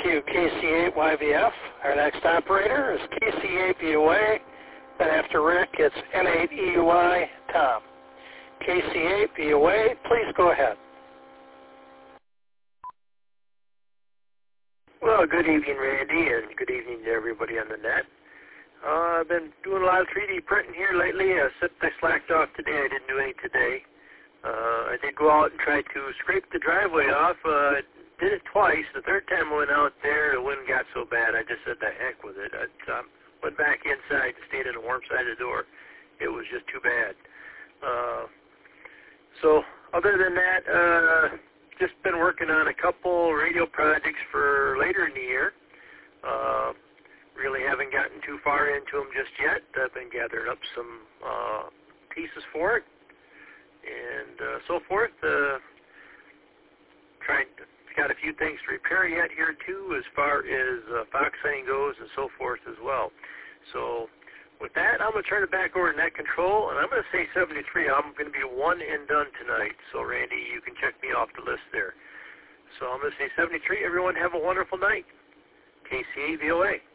you, KC8YVF. Our next operator is KC8VOA. Then after Rick, it's N8EY Tom. KC8VOA, please go ahead. Well, good evening, Randy, and good evening to everybody on the net. I've been doing a lot of 3D printing here lately. Except I slacked off today. I didn't do any today. I did go out and try to scrape the driveway off. Did it twice. The third time I went out there, the wind got so bad, I just said the heck with it. I went back inside, stayed on the warm side of the door. It was just too bad. So other than that, just been working on a couple radio projects for later in the year. Really haven't gotten too far into them just yet. I've been gathering up some pieces for it and so forth. Got a few things to repair yet here too, as far as fox hunting goes and so forth as well. So with that, I'm going to turn it back over to Net Control, and I'm going to say 73. I'm going to be one and done tonight. So Randy, you can check me off the list there. So I'm going to say 73. Everyone have a wonderful night. KC8VOA.